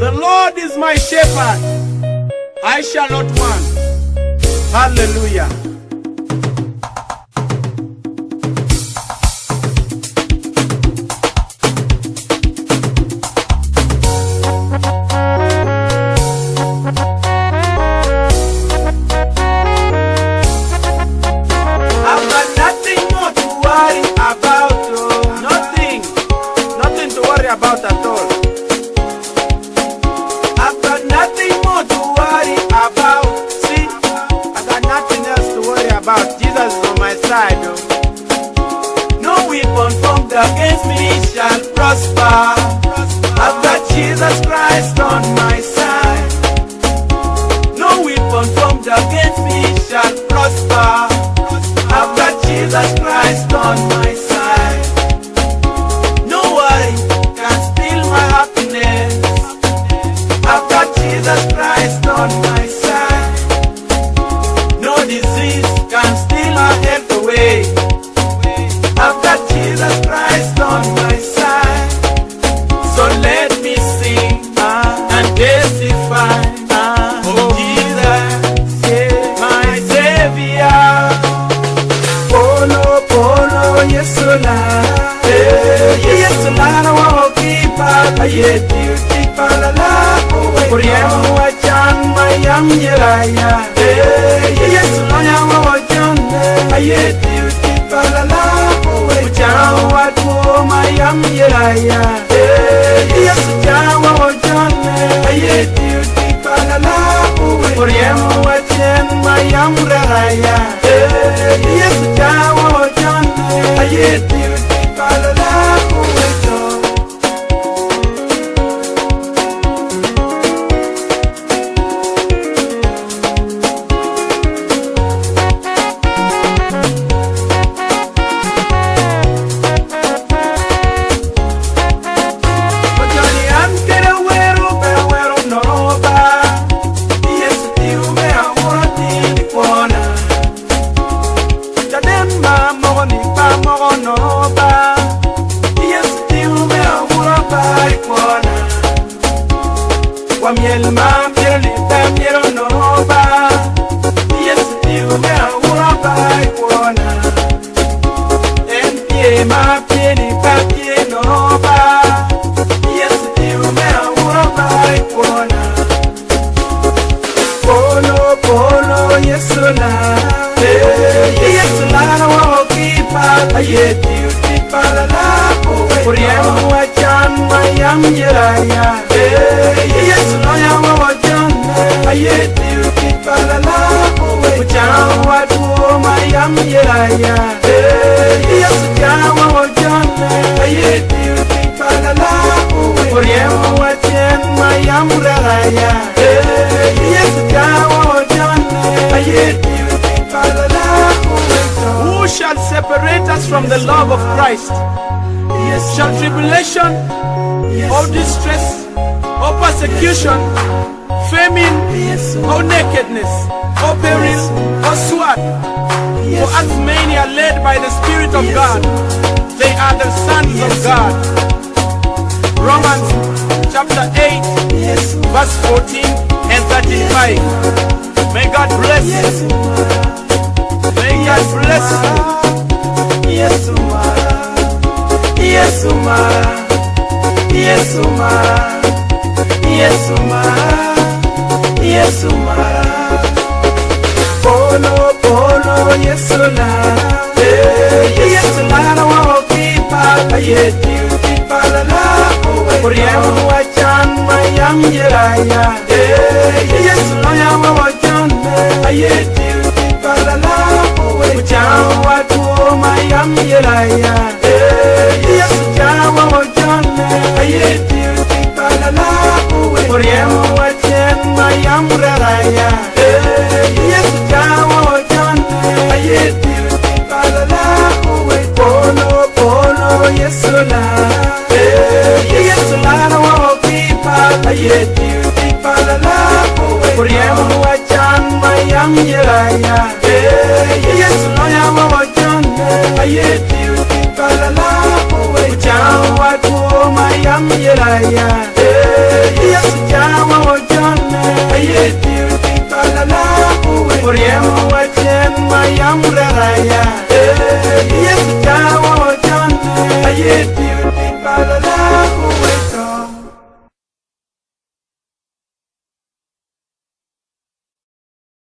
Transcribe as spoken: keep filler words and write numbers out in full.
The Lord is my shepherd, I shall not want. Hallelujah. About at all. I've got nothing more to worry about. See, I got nothing else to worry about. Jesus is on my side. Oh. No weapon formed against me shall prosper. I've got Jesus Christ on my side. No weapon formed against me shall prosper. I've got Jesus Christ on my side. Jesus Christ on my side. No disease can steal my health away. I've got Jesus Christ on my side. So let me sing uh, and testify uh, oh Jesus, yeah, my Savior. Polo, polo, yes, la, yes, la, I won't keep up, yet you keep la la. Kuriemu wachan mayam yeraya, Yesu lonya wajan, ayeti utipalala. Uchan watu mayam yeraya, Yesu jawa wajan, ayeti utipalala. Kuriemu wachan mayam yeraya, Yesu jawa wajan, ayeti utipalala. Miel ma miel ta miel no ba, yes you me awura ba ikona. En pie ma pie ni pa pie no ba, yes you me awura ba ikona. Polo polo yes la, yes la no wa kipa, yes you kipa la la. Kuriemu wachan mayam yeraya, yes no ya wajan, ayeti ukipalala. Uchan watu mayam yeraya, yes jawa wajan, ayeti ukipalala. Kuriemu wachan mayam yeraya, yes jawa wajan, ayeti ukipalala. Who shall separate us from the love of Christ? Yes, shall tribulation, yes, or distress, or persecution, famine, yes, or nakedness, or peril, or sword? Yes. For as many are led by the Spirit of, yes, God, they are the sons, yes, of God. Romans chapter eight, yes, verse fourteen and thirty-five. May God bless you. May God bless you. Yes, Yesu mara, Yesu mara, Yesu mara, Yesu mara. Polo polo Yesu la, Yesu la na wa kipa, ayeti kipa la la. Kuriemu wachan mayam yeraya, Yesu lonya wa wajan, ayeti kipa la la. Uchan watu mayam yeraya, Yesu jawa wajan, ayeti ukipalala. Kuriemu wachan mayam yeraya, Yesu jawa wajan, ayeti ukipalala. Polo polo Yesu la, Yesu la na wa kipa, ayeti ukipalala. Kuriemu wachan mayam yeraya, Yesu lonya wa wajan, ayeti ukipalala. Uchan watu mayam yeraya, Yesu jawa yeti upikala la uwe Uriemu wachen mayam raraya